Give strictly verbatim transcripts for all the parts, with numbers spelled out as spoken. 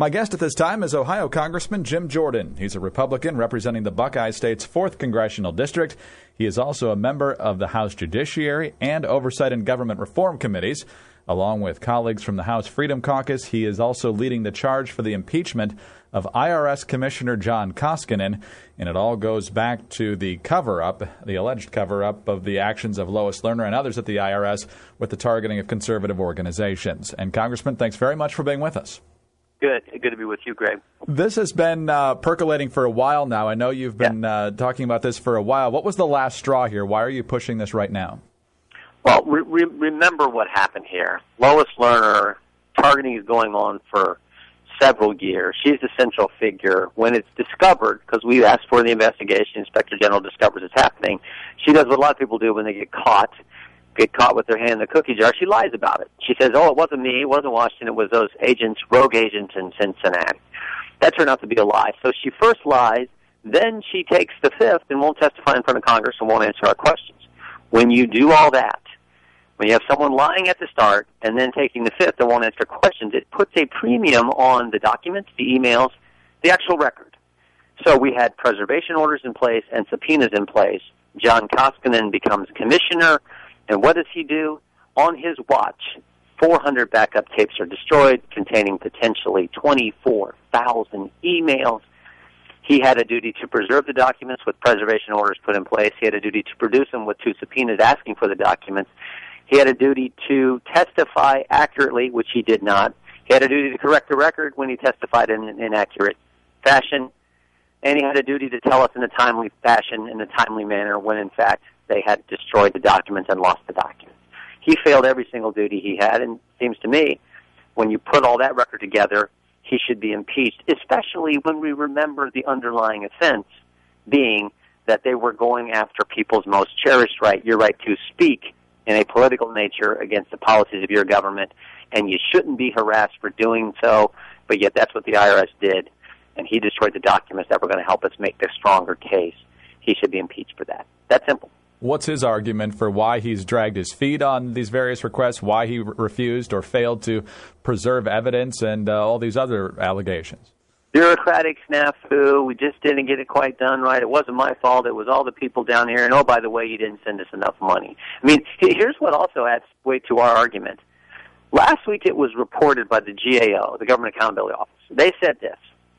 My guest at this time is Ohio Congressman Jim Jordan. He's a Republican representing the Buckeye State's fourth Congressional District. He is also a member of the House Judiciary and Oversight and Government Reform Committees. Along with colleagues from the House Freedom Caucus, he is also leading the charge for the impeachment of I R S Commissioner John Koskinen, and it all goes back to the cover-up, the alleged cover-up of the actions of Lois Lerner and others at the I R S with the targeting of conservative organizations. And Congressman, thanks very much for being with us. Good. Good to be with you, Greg. This has been uh, percolating for a while now. I know you've been yeah. uh, talking about this for a while. What was the last straw here? Why are you pushing this right now? Well, re- re- remember what happened here. Lois Lerner, targeting is going on for several years. She's the central figure. When it's discovered, because we asked for the investigation, Inspector General discovers it's happening, she does what a lot of people do when they get caught, get caught with their hand in the cookie jar. She lies about it. She says, oh, it wasn't me, it wasn't Washington, it was those agents, rogue agents in Cincinnati. That turned out to be a lie. So she first lies, then she takes the fifth and won't testify in front of Congress and won't answer our questions. When you do all that, when you have someone lying at the start and then taking the fifth and won't answer questions, it puts a premium on the documents, the emails, the actual record. So we had preservation orders in place and subpoenas in place. John Koskinen becomes commissioner, and what does he do? On his watch, four hundred backup tapes are destroyed containing potentially twenty-four thousand emails. He had a duty to preserve the documents with preservation orders put in place. He had a duty to produce them with two subpoenas asking for the documents. He had a duty to testify accurately, which he did not. He had a duty to correct the record when he testified in an inaccurate fashion. And he had a duty to tell us in a timely fashion, in a timely manner, when in fact they had destroyed the documents and lost the documents. He failed every single duty he had, and it seems to me, when you put all that record together, he should be impeached, especially when we remember the underlying offense being that they were going after people's most cherished right, your right to speak in a political nature against the policies of your government, and you shouldn't be harassed for doing so, but yet that's what the I R S did, and he destroyed the documents that were going to help us make the stronger case. He should be impeached for that. That's simple. What's his argument for why he's dragged his feet on these various requests, why he re- refused or failed to preserve evidence, and uh, all these other allegations? Bureaucratic snafu. We just didn't get it quite done right. It wasn't my fault. It was all the people down here. And, oh, by the way, you didn't send us enough money. I mean, here's what also adds weight to our argument. Last week it was reported by the G A O, the Government Accountability Office. They said this,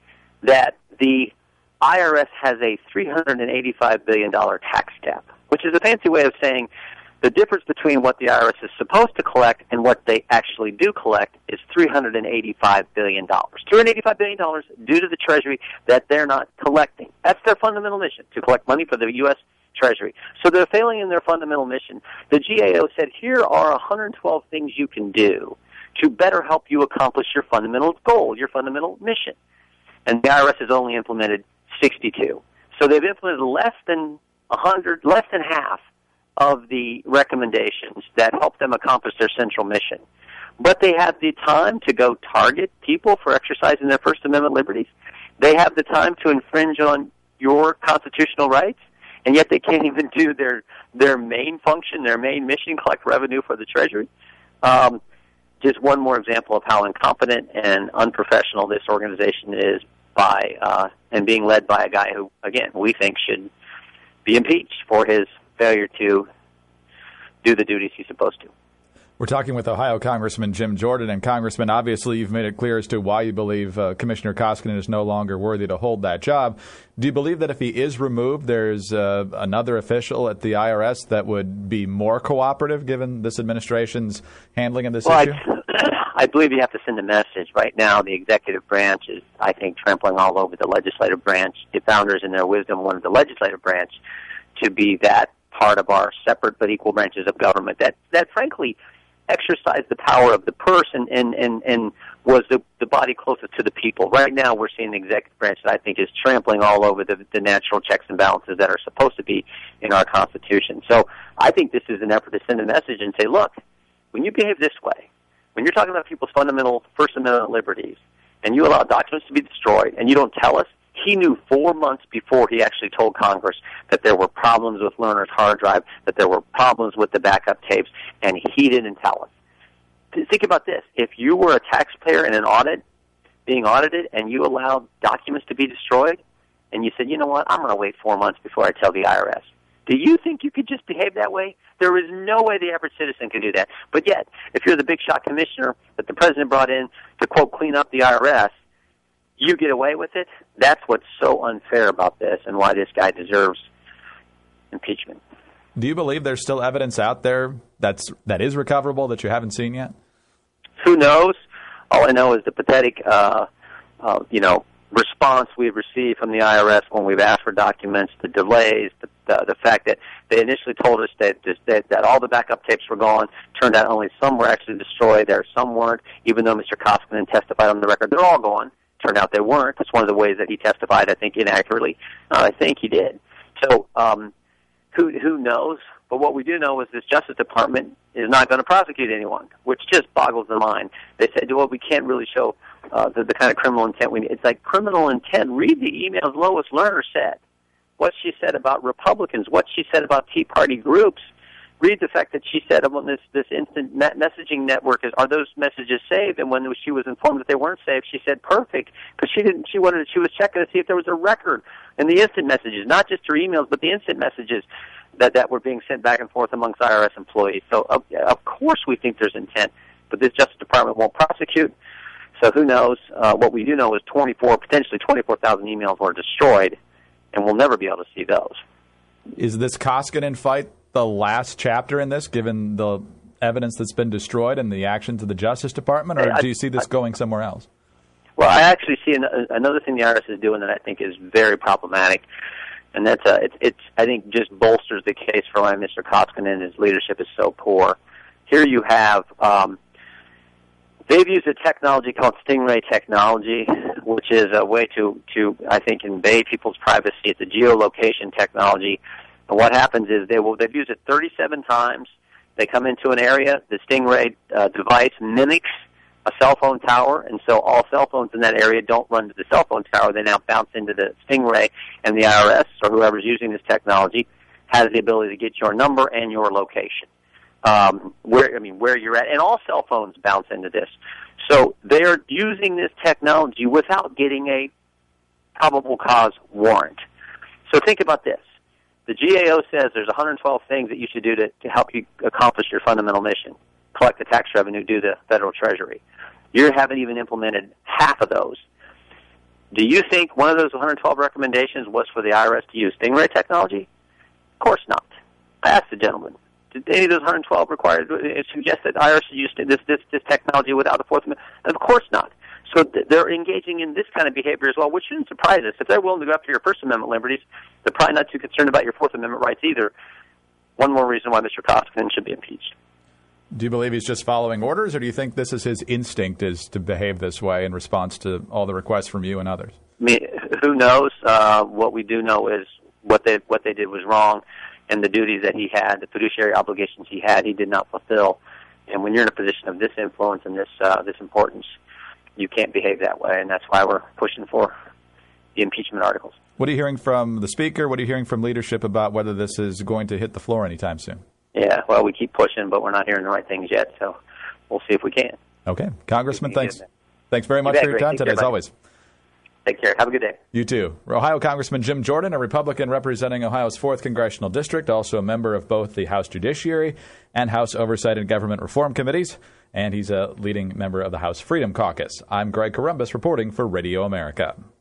that the I R S has a three hundred eighty-five billion dollars tax cap, which is a fancy way of saying the difference between what the I R S is supposed to collect and what they actually do collect is three hundred eighty-five billion dollars. three hundred eighty-five billion dollars due to the Treasury that they're not collecting. That's their fundamental mission, to collect money for the U S Treasury. So they're failing in their fundamental mission. The G A O said, here are one hundred twelve things you can do to better help you accomplish your fundamental goal, your fundamental mission. And the I R S has only implemented sixty-two. So they've implemented less than one hundred, less than half of the recommendations that help them accomplish their central mission. But they have the time to go target people for exercising their First Amendment liberties. They have the time to infringe on your constitutional rights, and yet they can't even do their their main function, their main mission, collect revenue for the Treasury. Um, just one more example of how incompetent and unprofessional this organization is by uh, and being led by a guy who, again, we think should be impeached for his failure to do the duties he's supposed to. We're talking with Ohio Congressman Jim Jordan. And, Congressman, obviously you've made it clear as to why you believe uh, Commissioner Koskinen is no longer worthy to hold that job. Do you believe that if he is removed, there's uh, another official at the I R S that would be more cooperative given this administration's handling of this well, issue? I, I believe you have to send a message. Right now, the executive branch is, I think, trampling all over the legislative branch. The founders, in their wisdom, wanted the legislative branch to be that part of our separate but equal branches of government that, that frankly, exercised the power of the person and, and, and was the, the body closest to the people. Right now, we're seeing the executive branch that I think is trampling all over the, the natural checks and balances that are supposed to be in our Constitution. So I think this is an effort to send a message and say, look, when you behave this way, when you're talking about people's fundamental First Amendment liberties, and you allow documents to be destroyed, and you don't tell us, he knew four months before he actually told Congress that there were problems with Lerner's hard drive, that there were problems with the backup tapes, and he didn't tell us. Think about this. If you were a taxpayer in an audit, being audited and you allowed documents to be destroyed, and you said, you know what, I'm going to wait four months before I tell the I R S. Do you think you could just behave that way? There is no way the average citizen could do that. But yet, if you're the big shot commissioner that the president brought in to, quote, clean up the I R S, you get away with it? That's what's so unfair about this and why this guy deserves impeachment. Do you believe there's still evidence out there that's that is recoverable that you haven't seen yet? Who knows? All I know is the pathetic, uh, uh, you know, response we've received from the I R S when we've asked for documents, the delays, the, the, the fact that they initially told us that, that that all the backup tapes were gone. Turned out only some were actually destroyed. There some weren't, even though Mister Koskinen testified on the record. They're all gone. Turned out they weren't. That's one of the ways that he testified, I think, inaccurately. Uh, I think he did. So um, who who knows? But what we do know is this Justice Department is not going to prosecute anyone, which just boggles the mind. They said, well, we can't really show uh, the, the kind of criminal intent we need. It's like criminal intent. Read the emails Lois Lerner said, what she said about Republicans, what she said about Tea Party groups. Read the fact that she said about this, this instant messaging network, is, are those messages saved? And when she was informed that they weren't saved, she said perfect, because she didn't. She wanted. She was checking to see if there was a record in the instant messages, not just her emails, but the instant messages that, that were being sent back and forth amongst I R S employees. So, of, of course we think there's intent, but this Justice Department won't prosecute. So who knows? Uh, what we do know is twenty-four, potentially twenty-four thousand emails were destroyed, and we'll never be able to see those. Is this Koskinen fight the last chapter in this, given the evidence that's been destroyed and the actions of the Justice Department, or I, do you see this I, going somewhere else? Well, I actually see an, another thing the I R S is doing that I think is very problematic, and that's uh, it's, it's I think just bolsters the case for why Mister Koskinen and his leadership is so poor. Here you have um, they've used a technology called Stingray technology, which is a way to to I think invade people's privacy. It's a geolocation technology. And what happens is they will, they've used it thirty-seven times. They come into an area, the Stingray uh, device mimics a cell phone tower, and so all cell phones in that area don't run to the cell phone tower. They now bounce into the Stingray, and the I R S, or whoever's using this technology, has the ability to get your number and your location, um, where I mean where you're at, and all cell phones bounce into this. So they are using this technology without getting a probable cause warrant. So think about this. The G A O says there's one hundred twelve things that you should do to, to help you accomplish your fundamental mission. Collect the tax revenue due the federal treasury. You haven't even implemented half of those. Do you think one of those one hundred twelve recommendations was for the I R S to use Stingray technology? Of course not. I asked the gentleman, did any of those one hundred twelve require suggest that I R S should use this, this, this technology without the Fourth Amendment? Of course not. So they're engaging in this kind of behavior as well, which shouldn't surprise us. If they're willing to go after your First Amendment liberties, they're probably not too concerned about your Fourth Amendment rights either. One more reason why Mister Koskinen should be impeached. Do you believe he's just following orders, or do you think this is his instinct is to behave this way in response to all the requests from you and others? I mean, who knows? Uh, what we do know is what they what they did was wrong, and the duties that he had, the fiduciary obligations he had, he did not fulfill. And when you're in a position of this influence and this uh, this importance, you can't behave that way, and that's why we're pushing for the impeachment articles. What are you hearing from the Speaker? What are you hearing from leadership about whether this is going to hit the floor anytime soon? Yeah, well, we keep pushing, but we're not hearing the right things yet, so we'll see if we can. Okay. Congressman, thanks. Thanks very much for your time today, as always. Take care. Have a good day. You too. Ohio Congressman Jim Jordan, a Republican representing Ohio's fourth Congressional District, also a member of both the House Judiciary and House Oversight and Government Reform Committees, and he's a leading member of the House Freedom Caucus. I'm Greg Corombos reporting for Radio America.